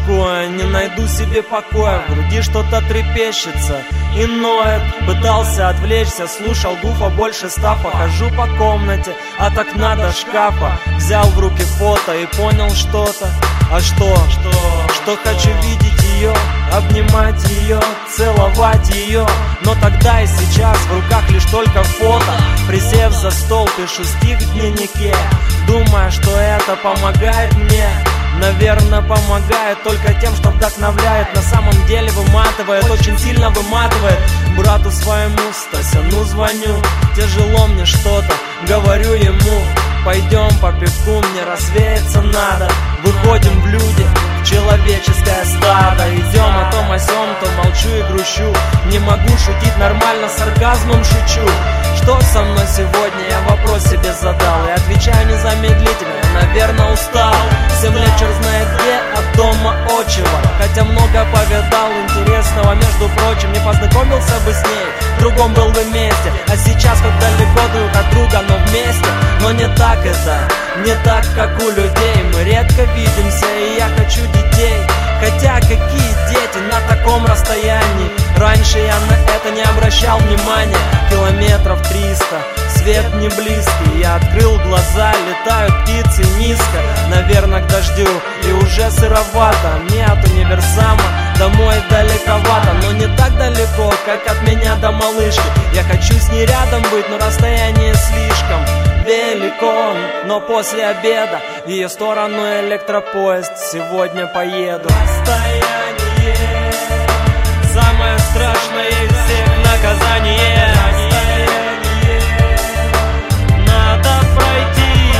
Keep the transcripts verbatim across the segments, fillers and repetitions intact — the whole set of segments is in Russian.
тоскуя, не найду себе покоя. В груди что-то трепещется и ноет. Пытался отвлечься, слушал Гуфа, больше стафа. Хожу по комнате от окна до шкафа. Взял в руки фото и понял что-то. А что? Что? Что хочу видеть ее, обнимать ее, целовать ее. Но тогда и сейчас в руках лишь только фото. Присев за стол, пишу стих в дневнике, думая, что это помогает мне. Наверное, помогает только тем, что вдохновляет. На самом деле выматывает, очень сильно выматывает. Брату своему Стася, ну звоню, тяжело мне что-то, говорю ему: пойдем по пивку, мне развеяться надо. Выходим в люди, в человеческое стадо. Идем о том о сём, то молчу и грущу. Не могу шутить нормально, сарказмом шучу. Что со мной сегодня, я вопрос себе задал и отвечаю незамедлительно: я, наверное, устал. Семь лет черт знает где, от дома отчего. Хотя много повидал интересного, между прочим, не познакомился бы с ней, в другом был бы месте. А сейчас как далеко друг от друга, но вместе. Но не так это, не так, как у людей. Мы редко видимся, и я хочу детей. Хотя какие дети на таком расстоянии? Раньше я на это не обращал внимания. Километров триста, свет не близкий. Я открыл глаза, летают птицы низко. Наверное, к дождю, и уже сыровато. Мне от универсама домой далековато. Но не так далеко, как от меня до малышки. Я хочу с ней рядом быть, но расстояние слишком велико. Но после обеда в ее сторону электропоезд сегодня поеду. Расстояние самое страшное из всех наказание. Расстояние надо пройти.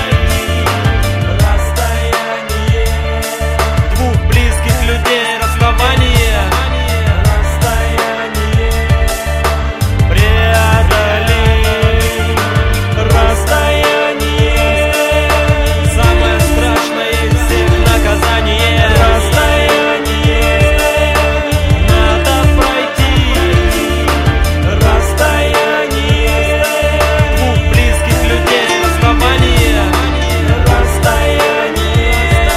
Расстояние двух близких людей, расставание. Расстояние преодоли. Расстояние самое страшное из всех наказание. Расстояние надо пройти. Расстояние двух близких людей, расставание. Расстояние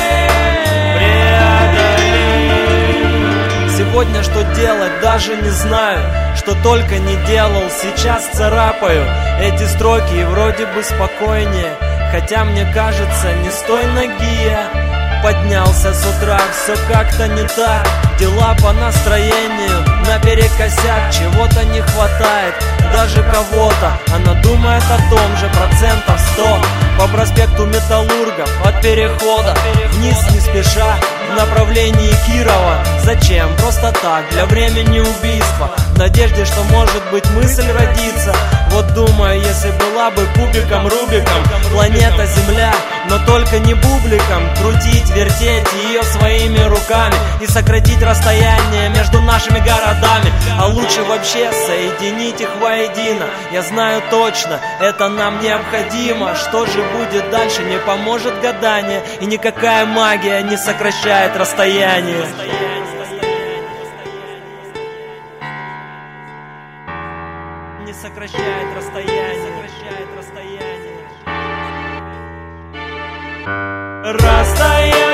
преодоли. Сегодня что делать, даже не знаю. Что только не делал, сейчас царапаю эти строки и вроде бы спокойнее. Хотя мне кажется, не с той ноги я поднялся с утра. Все как-то не так, дела по настроению наперекосяк. Чего-то не хватает, даже кого-то. Она думает о том же, процентов сто. По проспекту Металлургов от перехода вниз не спеша в направлении Кирова. Зачем? Просто так, для времени убийства. В надежде, что может быть мысль родится. Вот думаю, если была бы кубиком Рубиком планета Земля, но только не бубликом. Крутить, вертеть ее своими руками и сократить расстояние между нашими городами. А лучше вообще соединить их воедино. Я знаю точно, это нам необходимо. Что же будет дальше, не поможет гадание. И никакая магия не сокращает расстояние. Не сокращает расстояние. Сокращает расстояние. Расстояние.